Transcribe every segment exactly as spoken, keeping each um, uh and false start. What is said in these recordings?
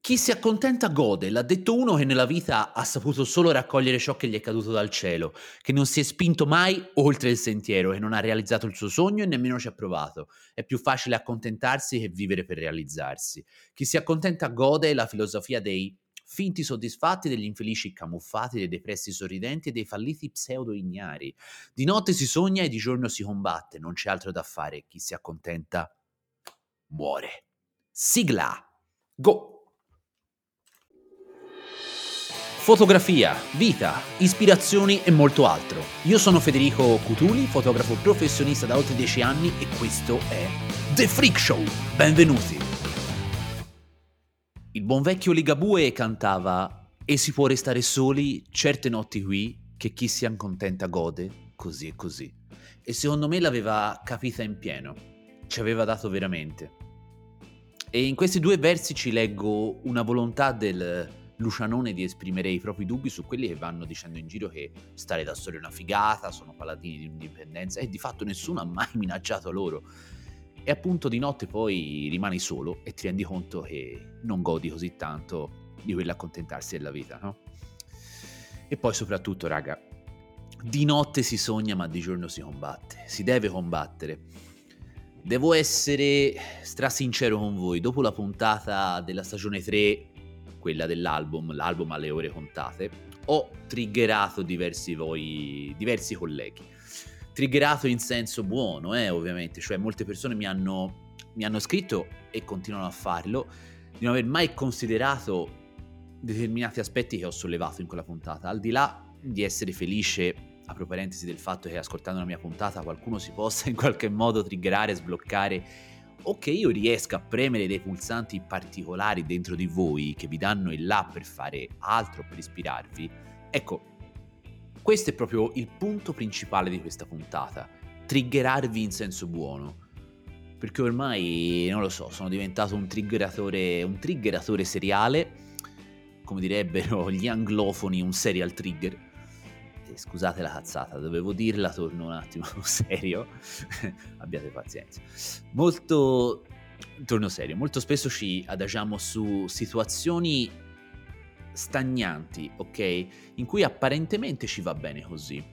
Chi si accontenta gode, l'ha detto uno che nella vita ha saputo solo raccogliere ciò che gli è caduto dal cielo, che non si è spinto mai oltre il sentiero, che non ha realizzato il suo sogno e nemmeno ci ha provato. È più facile accontentarsi che vivere per realizzarsi. Chi si accontenta gode è la filosofia dei finti soddisfatti, degli infelici camuffati, dei depressi sorridenti e dei falliti pseudo-ignari. Di notte si sogna e di giorno si combatte, non c'è altro da fare. Chi si accontenta muore. Sigla! Go! Fotografia, vita, ispirazioni e molto altro. Io sono Federico Cutuli, fotografo professionista da oltre dieci anni e questo è The Freak Show. Benvenuti! Il buon vecchio Ligabue cantava "E si può restare soli certe notti qui, che chi si accontenta gode, così e così". E secondo me l'aveva capita in pieno, ci aveva dato veramente. E in questi due versi ci leggo una volontà del Lucianone di esprimere i propri dubbi su quelli che vanno dicendo in giro che stare da soli è una figata, sono paladini di un'indipendenza e di fatto nessuno ha mai minacciato loro. E appunto di notte poi rimani solo e ti rendi conto che non godi così tanto di quell'accontentarsi della vita, no? E poi soprattutto, raga, di notte si sogna ma di giorno si combatte, si deve combattere. Devo essere strasincero con voi, dopo la puntata della stagione tre, quella dell'album, l'album alle ore contate, ho triggerato diversi voi, diversi colleghi. Triggerato in senso buono, eh, ovviamente, cioè molte persone mi hanno, mi hanno scritto e continuano a farlo, di non aver mai considerato determinati aspetti che ho sollevato in quella puntata, al di là di essere felice, apro parentesi, del fatto che ascoltando la mia puntata qualcuno si possa in qualche modo triggerare, sbloccare, o che io riesca a premere dei pulsanti particolari dentro di voi che vi danno il là per fare altro, per ispirarvi. Ecco, questo è proprio il punto principale di questa puntata, triggerarvi in senso buono. Perché ormai, non lo so, sono diventato un triggeratore, un triggeratore seriale, come direbbero gli anglofoni, un serial trigger. Eh, scusate la cazzata, dovevo dirla, torno un attimo serio, abbiate pazienza. Molto, torno serio, molto spesso ci adagiamo su situazioni stagnanti, ok? In cui apparentemente ci va bene così.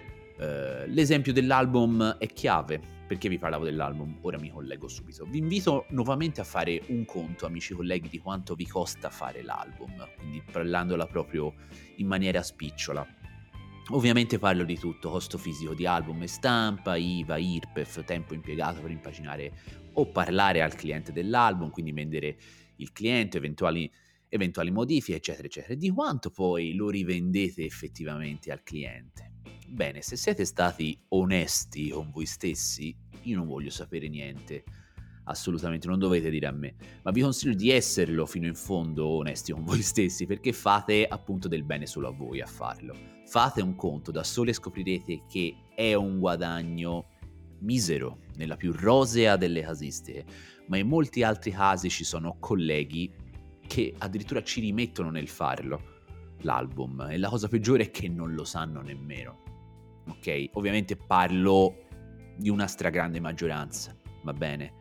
Uh, l'esempio dell'album è chiave. Perché vi parlavo dell'album? Ora mi collego subito. Vi invito nuovamente a fare un conto, amici colleghi, di quanto vi costa fare l'album, quindi parlandola proprio in maniera spicciola. Ovviamente parlo di tutto, costo fisico di album e stampa, I V A, I R P E F, tempo impiegato per impaginare o parlare al cliente dell'album, quindi vendere il cliente, eventuali, eventuali modifiche, eccetera, eccetera. Di quanto poi lo rivendete effettivamente al cliente? Bene, se siete stati onesti con voi stessi, io non voglio sapere niente, assolutamente, non dovete dire a me, ma vi consiglio di esserlo fino in fondo onesti con voi stessi, perché fate appunto del bene solo a voi a farlo. Fate un conto da soli e scoprirete che è un guadagno misero, nella più rosea delle casistiche, ma in molti altri casi ci sono colleghi che addirittura ci rimettono nel farlo, l'album, e la cosa peggiore è che non lo sanno nemmeno. Ok, ovviamente parlo di una stragrande maggioranza, va bene?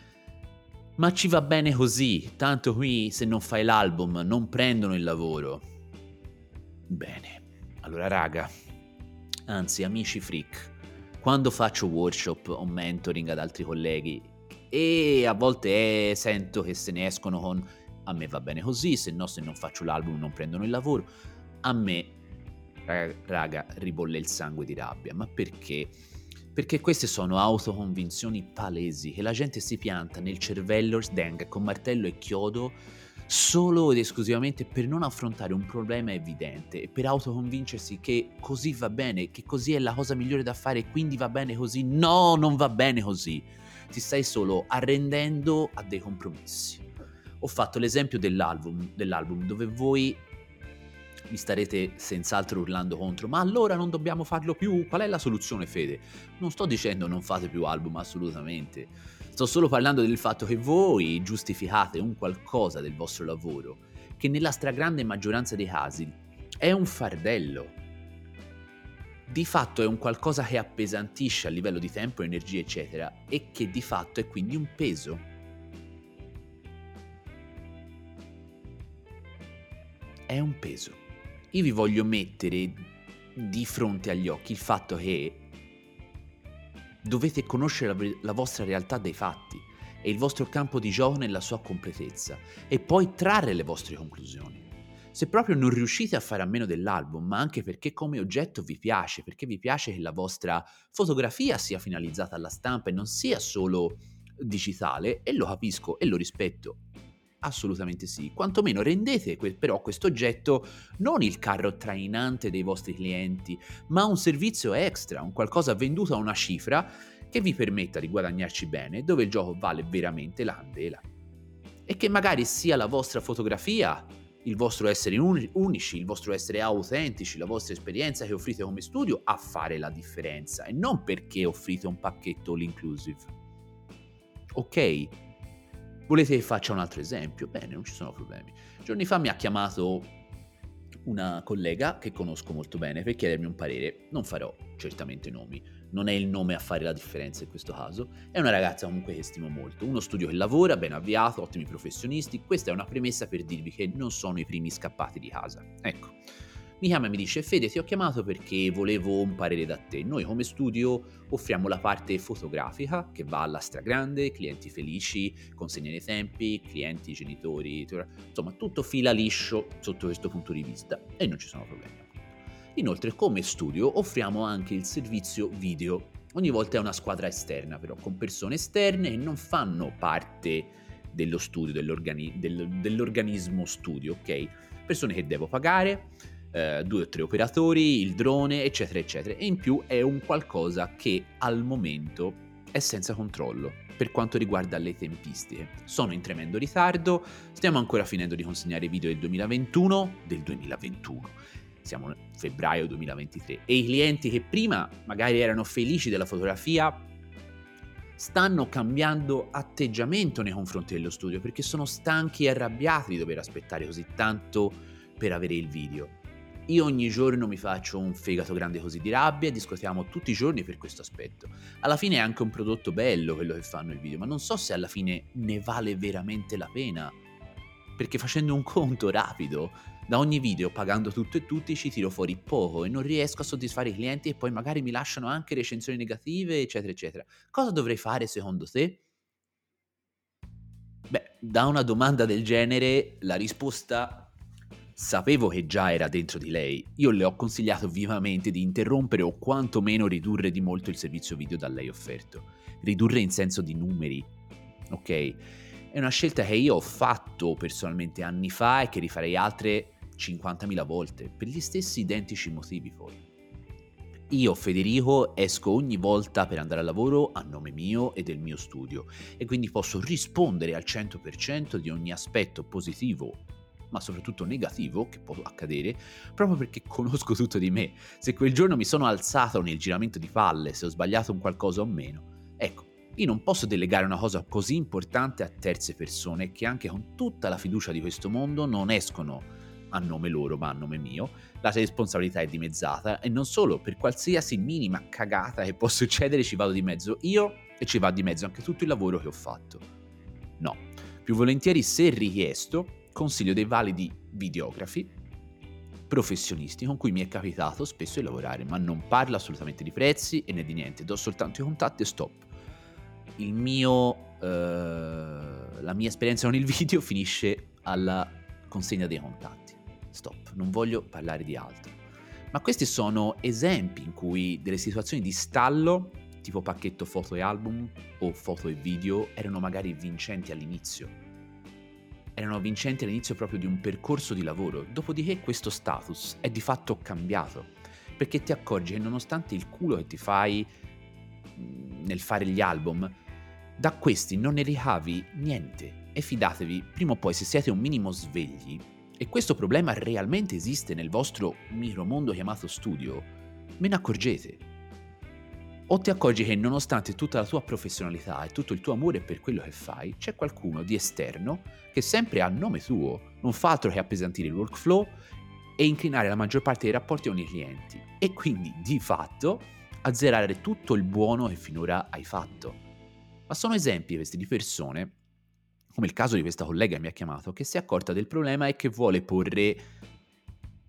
Ma ci va bene così, tanto qui se non fai l'album non prendono il lavoro. Bene, allora raga, anzi amici freak, quando faccio workshop o mentoring ad altri colleghi e a volte eh, sento che se ne escono con "a me va bene così, se no se non faccio l'album non prendono il lavoro", a me raga, ribolle il sangue di rabbia. Ma perché? Perché queste sono autoconvinzioni palesi che la gente si pianta nel cervello sdeng con martello e chiodo solo ed esclusivamente per non affrontare un problema evidente e per autoconvincersi che così va bene, che così è la cosa migliore da fare e quindi va bene così. No, non va bene così. Ti stai solo arrendendo a dei compromessi. Ho fatto l'esempio dell'album, dell'album dove voi mi starete senz'altro urlando contro, ma allora non dobbiamo farlo più? Qual è la soluzione, Fede? Non sto dicendo non fate più album, assolutamente. Sto solo parlando del fatto che voi giustificate un qualcosa del vostro lavoro che nella stragrande maggioranza dei casi è un fardello. Di fatto è un qualcosa che appesantisce a livello di tempo, energia, eccetera, e che di fatto è quindi un peso. è un peso. Io vi voglio mettere di fronte agli occhi il fatto che dovete conoscere la, la vostra realtà dei fatti e il vostro campo di gioco nella sua completezza e poi trarre le vostre conclusioni. Se proprio non riuscite a fare a meno dell'album, ma anche perché come oggetto vi piace, perché vi piace che la vostra fotografia sia finalizzata alla stampa e non sia solo digitale, e lo capisco e lo rispetto, assolutamente sì, quantomeno rendete que- però questo oggetto non il carro trainante dei vostri clienti, ma un servizio extra, un qualcosa venduto a una cifra che vi permetta di guadagnarci bene, dove il gioco vale veramente la candela. E che magari sia la vostra fotografia, il vostro essere uni- unici, il vostro essere autentici, la vostra esperienza che offrite come studio a fare la differenza, e non perché offrite un pacchetto all inclusive. Ok? Volete che faccia un altro esempio? Bene, non ci sono problemi. Giorni fa mi ha chiamato una collega che conosco molto bene per chiedermi un parere. Non farò certamente nomi, non è il nome a fare la differenza in questo caso. È una ragazza comunque che stimo molto, uno studio che lavora, ben avviato, ottimi professionisti. Questa è una premessa per dirvi che non sono i primi scappati di casa. Ecco. Mi chiama e mi dice: Fede, ti ho chiamato perché volevo un parere da te. Noi come studio offriamo la parte fotografica che va alla stragrande, clienti felici, consegne nei tempi, clienti, genitori, insomma tutto fila liscio sotto questo punto di vista e non ci sono problemi. Inoltre come studio offriamo anche il servizio video. Ogni volta è una squadra esterna però, con persone esterne che non fanno parte dello studio, dell'organi- del- dell'organismo studio, ok? Persone che devo pagare, Uh, due o tre operatori, il drone, eccetera, eccetera. E in più è un qualcosa che al momento è senza controllo per quanto riguarda le tempistiche. Sono in tremendo ritardo, stiamo ancora finendo di consegnare i video del duemilaventuno, del duemilaventuno. Siamo nel febbraio duemilaventitré e i clienti che prima magari erano felici della fotografia stanno cambiando atteggiamento nei confronti dello studio perché sono stanchi e arrabbiati di dover aspettare così tanto per avere il video. Io ogni giorno mi faccio un fegato grande così di rabbia e discutiamo tutti i giorni per questo aspetto. Alla fine è anche un prodotto bello quello che fanno il video, ma non so se alla fine ne vale veramente la pena. Perché facendo un conto rapido, da ogni video, pagando tutto e tutti, ci tiro fuori poco e non riesco a soddisfare i clienti e poi magari mi lasciano anche recensioni negative, eccetera, eccetera. Cosa dovrei fare secondo te? Beh, da una domanda del genere, la risposta sapevo che già era dentro di lei. Io le ho consigliato vivamente di interrompere o quantomeno ridurre di molto il servizio video da lei offerto. Ridurre in senso di numeri, ok? È una scelta che io ho fatto personalmente anni fa e che rifarei altre cinquantamila volte, per gli stessi identici motivi poi. Io, Federico, esco ogni volta per andare al lavoro a nome mio e del mio studio e quindi posso rispondere al cento per cento di ogni aspetto positivo ma soprattutto negativo che può accadere, proprio perché conosco tutto di me. Se quel giorno mi sono alzato nel giramento di palle, se ho sbagliato un qualcosa o meno, ecco, io non posso delegare una cosa così importante a terze persone che anche con tutta la fiducia di questo mondo non escono a nome loro ma a nome mio. La responsabilità è dimezzata e non solo, per qualsiasi minima cagata che può succedere ci vado di mezzo io e ci va di mezzo anche tutto il lavoro che ho fatto. No, più volentieri se richiesto consiglio dei validi videografi professionisti con cui mi è capitato spesso di lavorare, ma non parlo assolutamente di prezzi e né di niente, do soltanto i contatti e stop. Il mio, eh, la mia esperienza con il video finisce alla consegna dei contatti. Stop, non voglio parlare di altro. Ma questi sono esempi in cui delle situazioni di stallo, tipo pacchetto foto e album o foto e video, erano magari vincenti all'inizio. Erano vincenti all'inizio proprio di un percorso di lavoro, dopodiché questo status è di fatto cambiato, perché ti accorgi che nonostante il culo che ti fai nel fare gli album, da questi non ne ricavi niente. E fidatevi, prima o poi se siete un minimo svegli, e questo problema realmente esiste nel vostro micromondo chiamato studio, ve ne accorgete. O ti accorgi che nonostante tutta la tua professionalità e tutto il tuo amore per quello che fai, c'è qualcuno di esterno che sempre a nome tuo non fa altro che appesantire il workflow e inclinare la maggior parte dei rapporti con i clienti e quindi di fatto azzerare tutto il buono che finora hai fatto. Ma sono esempi questi di persone, come il caso di questa collega che mi ha chiamato, che si è accorta del problema e che vuole porre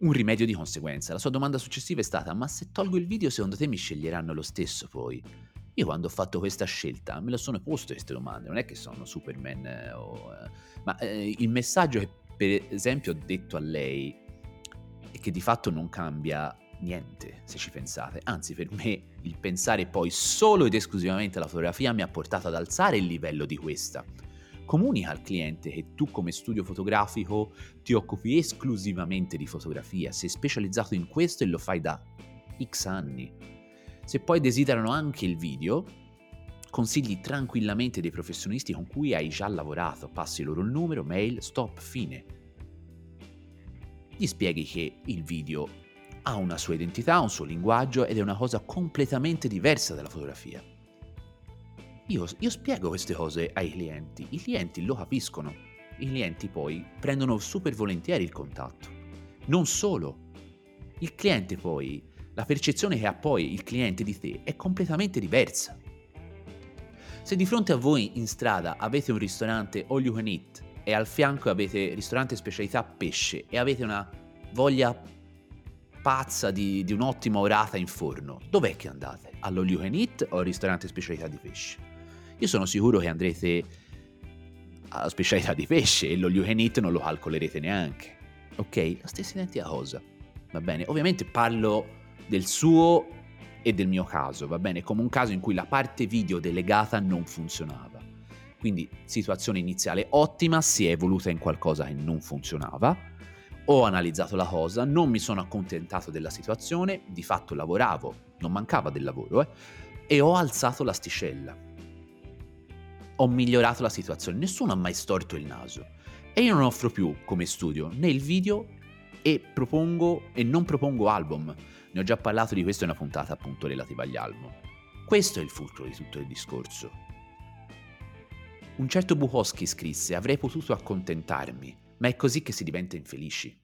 un rimedio di conseguenza. La sua domanda successiva è stata: ma se tolgo il video secondo te mi sceglieranno lo stesso poi? Io quando ho fatto questa scelta me lo sono posto queste domande, non è che sono Superman eh, o... eh, ma eh, il messaggio che per esempio ho detto a lei è che di fatto non cambia niente, se ci pensate. Anzi, per me il pensare poi solo ed esclusivamente alla fotografia mi ha portato ad alzare il livello di questa. Comunica al cliente che tu come studio fotografico ti occupi esclusivamente di fotografia, sei specializzato in questo e lo fai da X anni. Se poi desiderano anche il video, consigli tranquillamente dei professionisti con cui hai già lavorato, passi loro il numero, mail, stop, fine. Gli spieghi che il video ha una sua identità, un suo linguaggio ed è una cosa completamente diversa dalla fotografia. Io, io spiego queste cose ai clienti, i clienti lo capiscono, i clienti poi prendono super volentieri il contatto. Non solo, il cliente poi, la percezione che ha poi il cliente di te è completamente diversa. Se di fronte a voi in strada avete un ristorante all you can eat e al fianco avete ristorante specialità pesce e avete una voglia pazza di, di un'ottima orata in forno, dov'è che andate? All'all you can eat o al ristorante specialità di pesce? Io sono sicuro che andrete alla specialità di pesce e l'all you can eat non lo calcolerete neanche. Ok? La stessa identica cosa. Va bene? Ovviamente parlo del suo e del mio caso, va bene? Come un caso in cui la parte video delegata non funzionava. Quindi situazione iniziale ottima, si è evoluta in qualcosa che non funzionava. Ho analizzato la cosa, non mi sono accontentato della situazione, di fatto lavoravo, non mancava del lavoro, eh, e ho alzato l'asticella. Ho migliorato la situazione, nessuno ha mai storto il naso. E io non offro più come studio né il video e propongo e non propongo album. Ne ho già parlato di questo in una puntata appunto relativa agli album. Questo è il fulcro di tutto il discorso. Un certo Bukowski scrisse: avrei potuto accontentarmi, ma è così che si diventa infelici.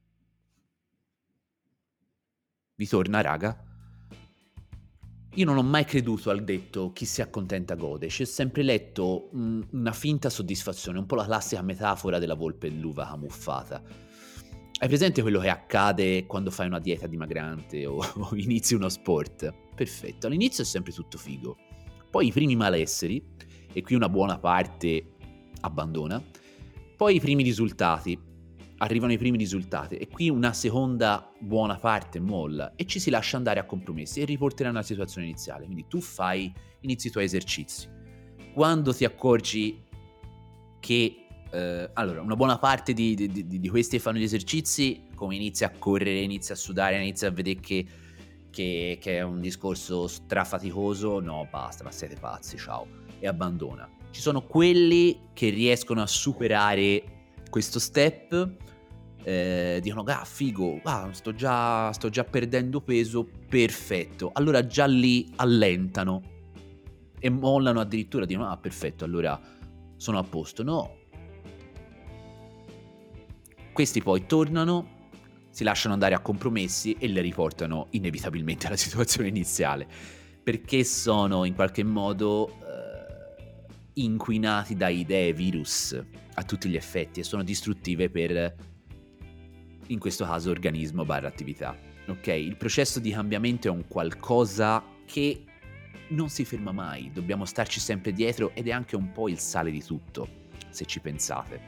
Vi torna, raga? Io non ho mai creduto al detto chi si accontenta gode, ci ho sempre letto mh, una finta soddisfazione, un po' la classica metafora della volpe e l'uva camuffata. Hai presente quello che accade quando fai una dieta dimagrante o, o inizi uno sport? Perfetto, all'inizio è sempre tutto figo, poi i primi malesseri, e qui una buona parte abbandona, poi i primi risultati, arrivano i primi risultati e qui una seconda buona parte molla e ci si lascia andare a compromessi e riporterà alla situazione iniziale. Quindi tu fai, inizi i tuoi esercizi. Quando ti accorgi che eh, allora una buona parte di, di, di, di questi che fanno gli esercizi, come inizia a correre, inizia a sudare, inizia a vedere che, che, che è un discorso strafaticoso, no basta, ma siete pazzi, ciao, e abbandona. Ci sono quelli che riescono a superare questo step, eh, dicono ah figo, ah, sto, già, sto già perdendo peso, perfetto, allora già lì allentano e mollano addirittura, dicono ah perfetto, allora sono a posto. No, questi poi tornano, si lasciano andare a compromessi e le riportano inevitabilmente alla situazione iniziale, perché sono in qualche modo eh, inquinati da idee virus a tutti gli effetti e sono distruttive per, in questo caso, organismo barra attività. Ok? Il processo di cambiamento è un qualcosa che non si ferma mai, dobbiamo starci sempre dietro ed è anche un po' il sale di tutto, se ci pensate.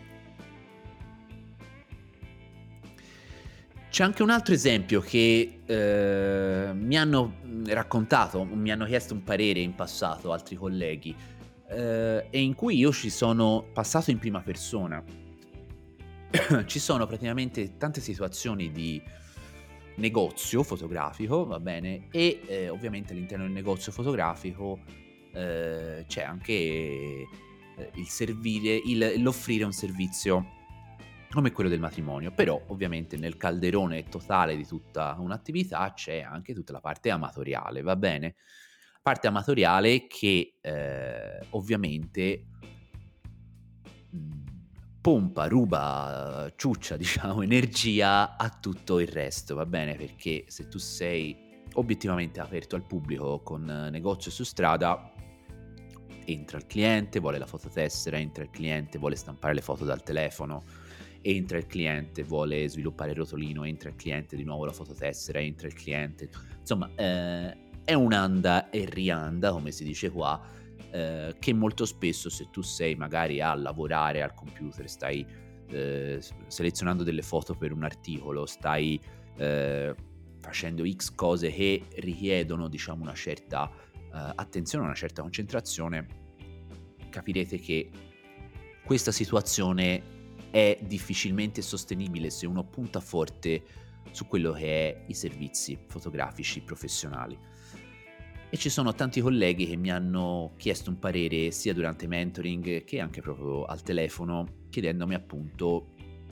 C'è anche un altro esempio che eh, mi hanno raccontato, mi hanno chiesto un parere in passato altri colleghi, eh, e in cui io ci sono passato in prima persona. Ci sono praticamente tante situazioni di negozio fotografico, va bene, e eh, ovviamente all'interno del negozio fotografico eh, c'è anche eh, il servire, il, l'offrire un servizio come quello del matrimonio, però ovviamente nel calderone totale di tutta un'attività c'è anche tutta la parte amatoriale, va bene? Parte amatoriale che eh, ovviamente mh, pompa, ruba, ciuccia, diciamo, energia a tutto il resto, va bene? Perché se tu sei obiettivamente aperto al pubblico con negozio su strada, entra il cliente, vuole la fototessera, entra il cliente, vuole stampare le foto dal telefono, entra il cliente, vuole sviluppare il rotolino, entra il cliente, di nuovo la fototessera, entra il cliente, insomma eh, è un'anda e rianda, come si dice qua, eh, che molto spesso, se tu sei magari a lavorare al computer, stai eh, selezionando delle foto per un articolo, stai eh, facendo X cose che richiedono, diciamo, una certa eh, attenzione, una certa concentrazione, capirete che questa situazione è difficilmente sostenibile se uno punta forte su quello che è i servizi fotografici professionali. E ci sono tanti colleghi che mi hanno chiesto un parere sia durante mentoring che anche proprio al telefono, chiedendomi appunto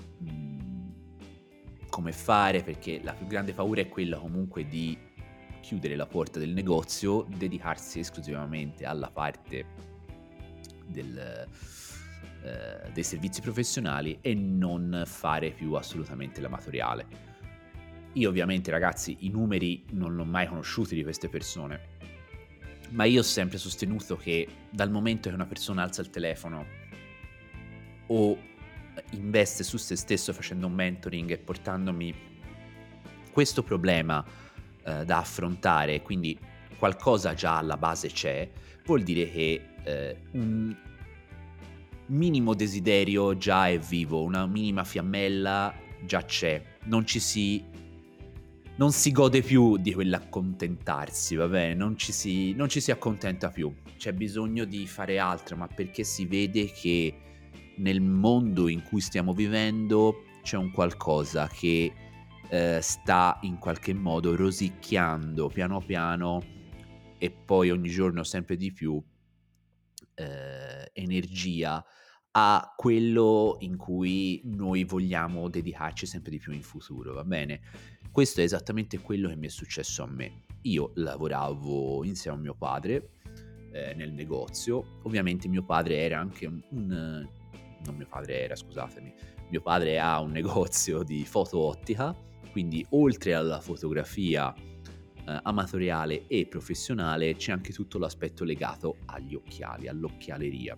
mh, come fare, perché la più grande paura è quella comunque di chiudere la porta del negozio, dedicarsi esclusivamente alla parte del, eh, dei servizi professionali e non fare più assolutamente l'amatoriale. Io ovviamente, ragazzi, i numeri non l'ho mai conosciuti di queste persone, ma io ho sempre sostenuto che dal momento che una persona alza il telefono o investe su se stesso facendo un mentoring e portandomi questo problema eh, da affrontare, quindi qualcosa già alla base c'è, vuol dire che eh, un minimo desiderio già è vivo, una minima fiammella già c'è, non ci si non si gode più di quell'accontentarsi, va bene? Non ci si non ci si accontenta più. C'è bisogno di fare altro, ma perché si vede che nel mondo in cui stiamo vivendo c'è un qualcosa che eh, sta in qualche modo rosicchiando piano piano e poi ogni giorno sempre di più eh, energia a quello in cui noi vogliamo dedicarci sempre di più in futuro, va bene? Questo è esattamente quello che mi è successo a me. Io lavoravo insieme a mio padre eh, nel negozio, ovviamente mio padre era anche un, un... non mio padre era, scusatemi, mio padre ha un negozio di foto-ottica, quindi oltre alla fotografia eh, amatoriale e professionale c'è anche tutto l'aspetto legato agli occhiali, all'occhialeria.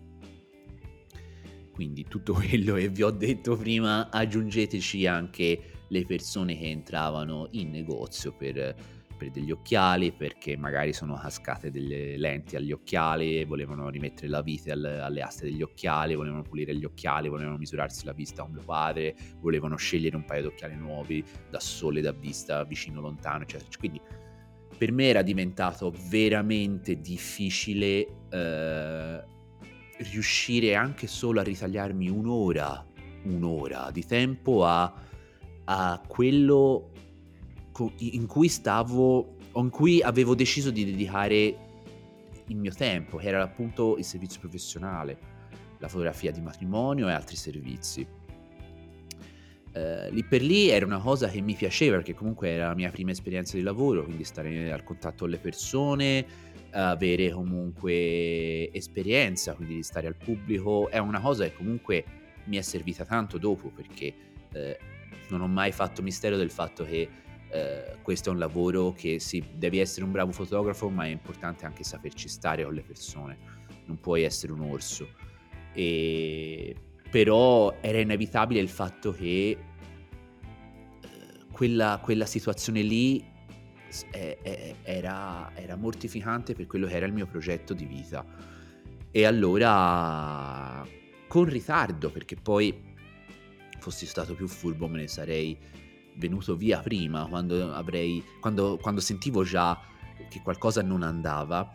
Quindi tutto quello che vi ho detto prima, aggiungeteci anche le persone che entravano in negozio per, per degli occhiali, perché magari sono cascate delle lenti agli occhiali, volevano rimettere la vite al, alle aste degli occhiali, volevano pulire gli occhiali, volevano misurarsi la vista con mio padre, volevano scegliere un paio di occhiali nuovi da sole, da vista, vicino, lontano, eccetera. Quindi per me era diventato veramente difficile eh, riuscire anche solo a ritagliarmi un'ora, un'ora di tempo a, a quello co- in cui stavo, o in cui avevo deciso di dedicare il mio tempo, che era appunto il servizio professionale, la fotografia di matrimonio e altri servizi. Uh, lì per lì era una cosa che mi piaceva, perché comunque era la mia prima esperienza di lavoro, quindi stare al contatto con le persone, avere comunque esperienza, quindi di stare al pubblico, è una cosa che comunque mi è servita tanto dopo, perché eh, non ho mai fatto mistero del fatto che eh, questo è un lavoro che sì, devi essere un bravo fotografo, ma è importante anche saperci stare con le persone, non puoi essere un orso. E però era inevitabile il fatto che eh, quella, quella situazione lì eh, eh, era, era mortificante per quello che era il mio progetto di vita. E allora, con ritardo, perché poi fossi stato più furbo me ne sarei venuto via prima, quando avrei quando, quando sentivo già che qualcosa non andava.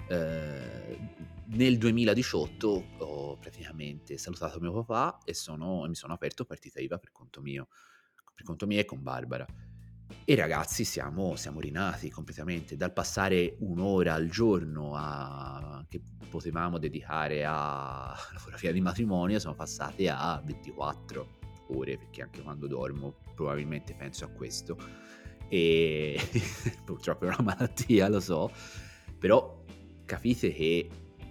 eh, Nel duemiladiciotto ho praticamente salutato mio papà e sono, mi sono aperto partita I V A per conto mio, per conto mio e con Barbara. E ragazzi siamo, siamo rinati completamente, dal passare un'ora al giorno a, che potevamo dedicare alla fotografia di matrimonio, siamo passati a ventiquattro ore, perché anche quando dormo probabilmente penso a questo. E purtroppo è una malattia, lo so, però capite che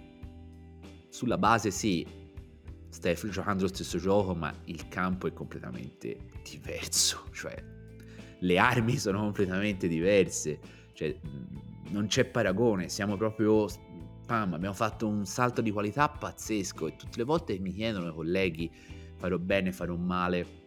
sulla base sì, stai giocando lo stesso gioco, ma il campo è completamente diverso, cioè le armi sono completamente diverse, cioè non c'è paragone, siamo proprio pam, abbiamo fatto un salto di qualità pazzesco. E tutte le volte mi chiedono i colleghi farò bene, farò male,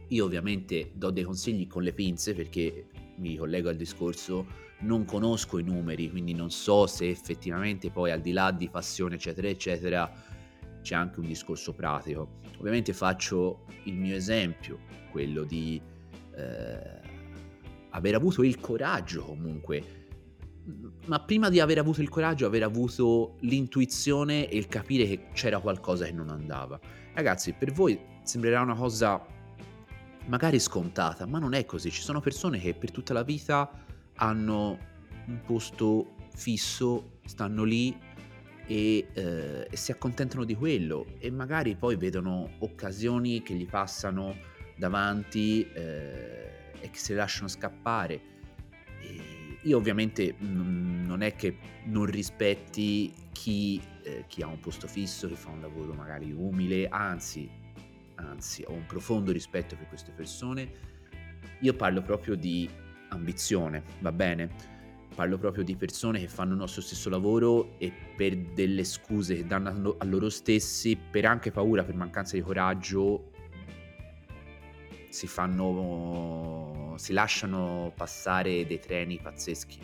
Io ovviamente do dei consigli con le pinze perché mi ricollego al discorso, non conosco i numeri, quindi non so se effettivamente poi al di là di passione eccetera eccetera c'è anche un discorso pratico. Ovviamente faccio il mio esempio, quello di eh, aver avuto il coraggio comunque, ma prima di aver avuto il coraggio, aver avuto l'intuizione e il capire che c'era qualcosa che non andava. Ragazzi, per voi sembrerà una cosa magari scontata, ma non è così. Ci sono persone che per tutta la vita hanno un posto fisso, stanno lì e, eh, e si accontentano di quello e magari poi vedono occasioni che gli passano davanti eh, e che si lasciano scappare. E io ovviamente mm, non è che non rispetti chi, eh, chi ha un posto fisso, che fa un lavoro magari umile, anzi anzi ho un profondo rispetto per queste persone. Io parlo proprio di ambizione, va bene? Parlo proprio di persone che fanno il nostro stesso lavoro e per delle scuse che danno a loro stessi, per anche paura, per mancanza di coraggio, si fanno, si lasciano passare dei treni pazzeschi.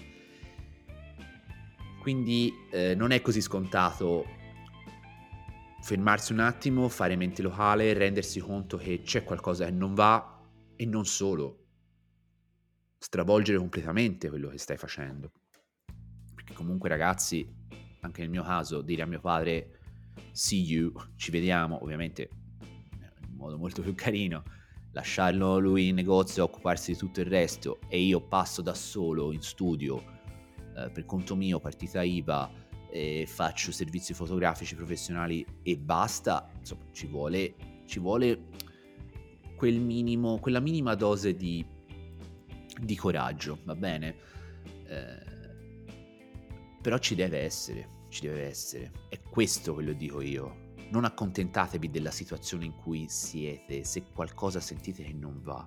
Quindi eh, non è così scontato fermarsi un attimo, fare mente locale, rendersi conto che c'è qualcosa che non va e non solo, stravolgere completamente quello che stai facendo. Perché comunque ragazzi, anche nel mio caso, dire a mio padre see you, ci vediamo, ovviamente in modo molto più carino, lasciarlo lui in negozio a occuparsi di tutto il resto e io passo da solo in studio eh, per conto mio, partita I V A, e faccio servizi fotografici professionali e basta, insomma ci vuole, ci vuole quel minimo, quella minima dose di, di coraggio, va bene? Eh, però ci deve essere, ci deve essere. È questo che lo dico io. Non accontentatevi della situazione in cui siete, se qualcosa sentite che non va.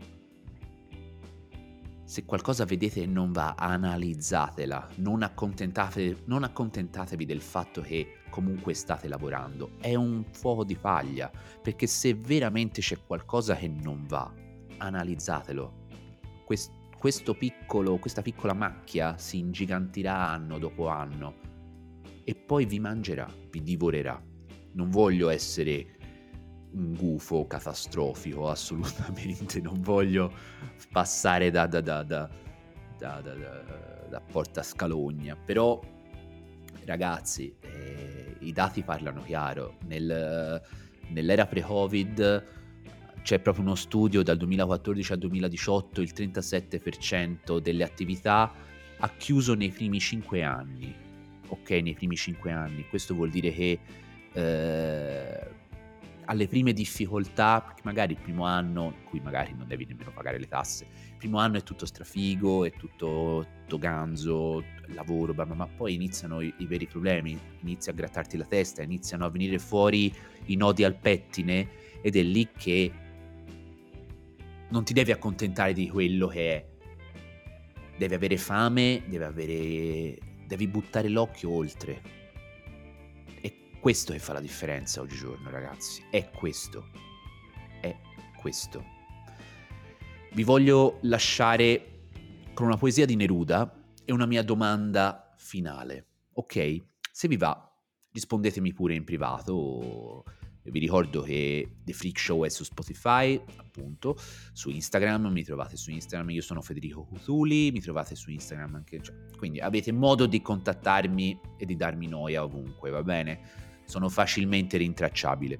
Se qualcosa vedete che non va, analizzatela, non, accontentate, non accontentatevi del fatto che comunque state lavorando, è un fuoco di paglia, perché se veramente c'è qualcosa che non va, analizzatelo. Quest, questo piccolo, questa piccola macchia si ingigantirà anno dopo anno e poi vi mangerà, vi divorerà. Non voglio essere un gufo catastrofico, assolutamente, non voglio passare da, da, da, da, da, da, da, da porta scalogna, però ragazzi eh, i dati parlano chiaro. Nel, nell'era pre-Covid c'è proprio uno studio dal duemilaquattordici al duemiladiciotto, il trentasette per cento delle attività ha chiuso nei primi cinque anni, ok, nei primi cinque anni. Questo vuol dire che eh, alle prime difficoltà, perché magari il primo anno, in cui magari non devi nemmeno pagare le tasse, il primo anno è tutto strafigo, è tutto, tutto ganzo, lavoro, ma, ma poi iniziano i, i veri problemi, inizi a grattarti la testa, iniziano a venire fuori i nodi al pettine ed è lì che non ti devi accontentare di quello che è, devi avere fame, devi avere, devi buttare l'occhio oltre. Questo che fa la differenza oggigiorno, ragazzi, è questo, è questo. Vi voglio lasciare con una poesia di Neruda e una mia domanda finale, ok? Se vi va, rispondetemi pure in privato. Vi ricordo che The Freak Show è su Spotify, appunto, su Instagram, mi trovate su Instagram, io sono Federico Cutuli, mi trovate su Instagram anche, cioè, quindi avete modo di contattarmi e di darmi noia ovunque, va bene? Sono facilmente rintracciabile.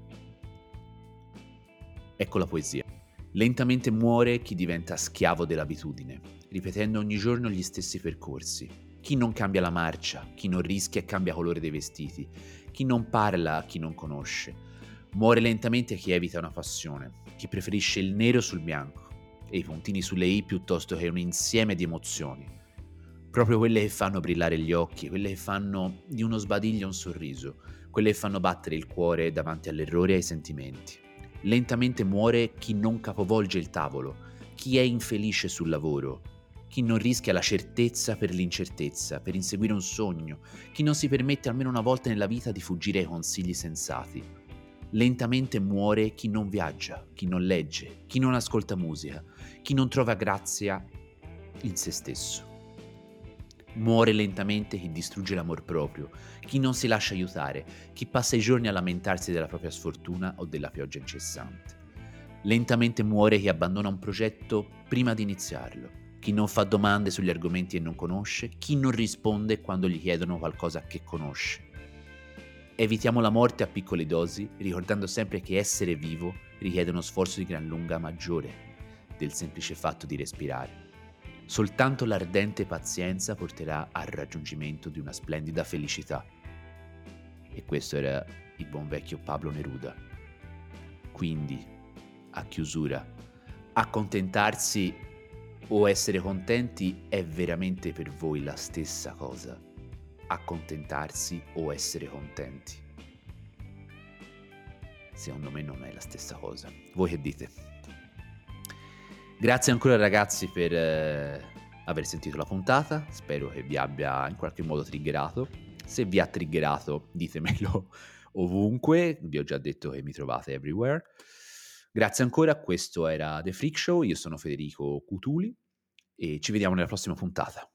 Ecco la poesia. Lentamente muore chi diventa schiavo dell'abitudine, ripetendo ogni giorno gli stessi percorsi. Chi non cambia la marcia, chi non rischia e cambia colore dei vestiti, chi non parla a chi non conosce. Muore lentamente chi evita una passione, chi preferisce il nero sul bianco e i puntini sulle i piuttosto che un insieme di emozioni. Proprio quelle che fanno brillare gli occhi, quelle che fanno di uno sbadiglio un sorriso, quelle che fanno battere il cuore davanti all'errore e ai sentimenti. Lentamente muore chi non capovolge il tavolo, chi è infelice sul lavoro, chi non rischia la certezza per l'incertezza, per inseguire un sogno, chi non si permette almeno una volta nella vita di fuggire ai consigli sensati. Lentamente muore chi non viaggia, chi non legge, chi non ascolta musica, chi non trova grazia in se stesso. Muore lentamente chi distrugge l'amor proprio, chi non si lascia aiutare, chi passa i giorni a lamentarsi della propria sfortuna o della pioggia incessante. Lentamente muore chi abbandona un progetto prima di iniziarlo, chi non fa domande sugli argomenti che non conosce, chi non risponde quando gli chiedono qualcosa che conosce. Evitiamo la morte a piccole dosi, ricordando sempre che essere vivo richiede uno sforzo di gran lunga maggiore del semplice fatto di respirare. Soltanto l'ardente pazienza porterà al raggiungimento di una splendida felicità. E questo era il buon vecchio Pablo Neruda. Quindi, a chiusura, accontentarsi o essere contenti è veramente per voi la stessa cosa? Accontentarsi o essere contenti? Secondo me non è la stessa cosa. Voi che dite? Grazie ancora ragazzi per eh, aver sentito la puntata, spero che vi abbia in qualche modo triggerato. Se vi ha triggerato ditemelo ovunque, vi ho già detto che mi trovate everywhere. Grazie ancora, questo era The Freak Show, io sono Federico Cutuli e ci vediamo nella prossima puntata.